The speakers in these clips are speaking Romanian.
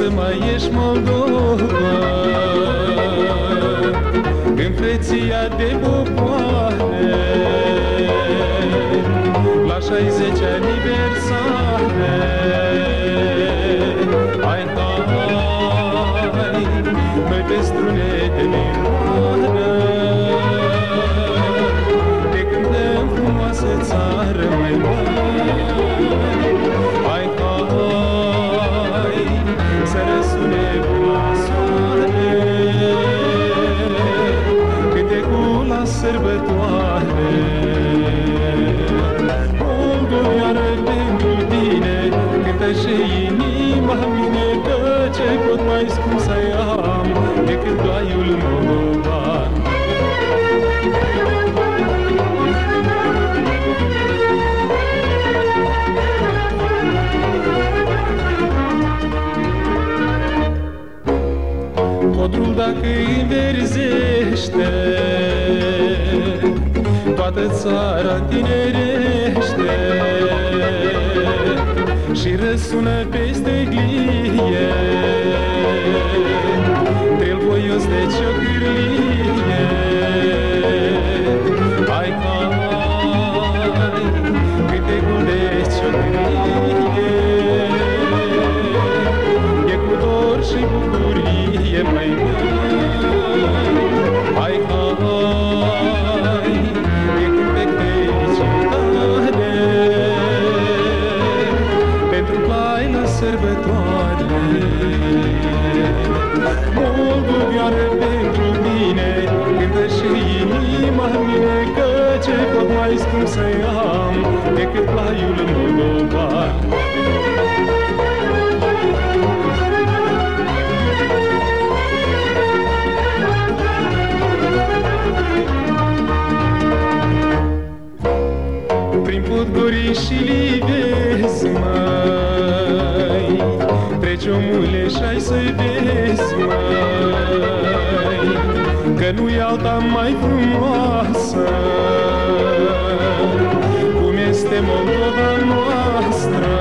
să mai ești Moldova, în preția de popoare, la 60 aniversare. Hai, hai, noi pe strune de miroară, te cântăm frumoasă țară, mai mare. Hai, hai, să răsune glasoare, cântecul la sărbătoare. Moldovioară pentru tine, cântă și inima mine, că ce pot mai scump să-i am decât doaiul moldovan. Codrul dacă-i înverzește, toată țara tinerește și răsună peste glie, trel voios de ciocârlie. Hai, hai, cântecul de ciocârlie e cu dor și bucurie, mai hai, hai, e cântec felicitate pentru plai la sărbătoare. Moldovioară pentru mine, cântă și inima mine, că ce pot mai scump să-i am decât plaiul moldovan. Prin Podgori și Livezi, măi, treci omule și-ai să-i vezi, măi, că nu-i alta mai frumoasă cum este Moldova noastră.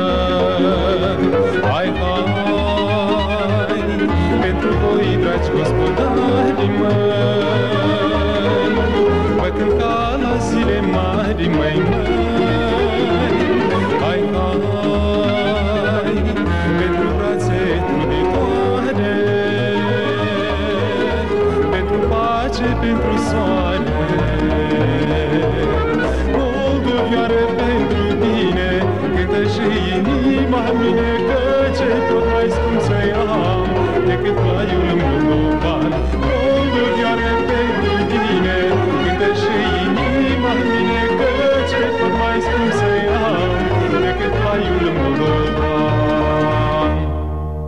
Hai, hai, pentru voi, dragi gospodari, măi, vă cânta la zile mari, mai mari. Hai, hai, pentru brațe truditoare, pentru pace, pentru soare. Moldovioară pentru tine, cântă și inima mine, că ce tot mai scump să-i am decât plaiul moldovan.